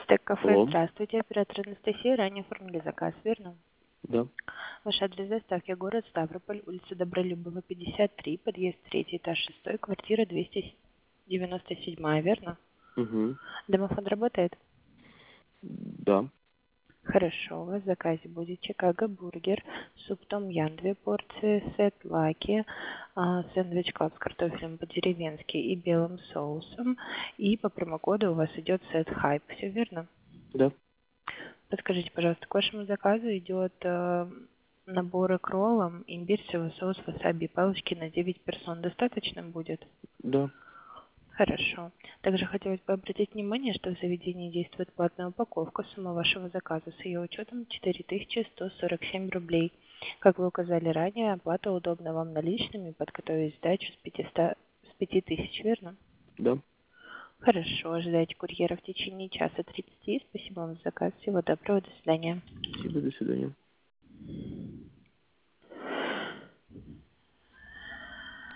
Стек-кафе, Алло. здравствуйте. Оператор Анастасия, ранее оформили заказ, верно? Да. Ваш адрес доставки город Ставрополь, улица Добролюбова, 53, подъезд 3, этаж 6, квартира 297, верно? Угу. Домофон работает? Да. Хорошо, у вас в заказе будет Чикаго бургер, суп том-ям 2 порции, сет лаки, сэндвич клаб с картофелем по-деревенски и белым соусом. И по промокоду у вас идет сет хайп, все верно? Да. Подскажите, пожалуйста, к вашему заказу идет набор к роллам, имбирь, соевый соус, васаби, палочки на 9 персон. Достаточно будет? Да. Хорошо. Также хотелось бы обратить внимание, что в заведении действует платная упаковка. Сумма вашего заказа с ее учетом 4147 рублей. Как вы указали ранее, оплата удобна вам наличными, подготовить сдачу с 5000, верно? Да. Хорошо, ожидайте курьера в течение часа 30. Спасибо вам за заказ. Всего доброго, до свидания. Спасибо, до свидания.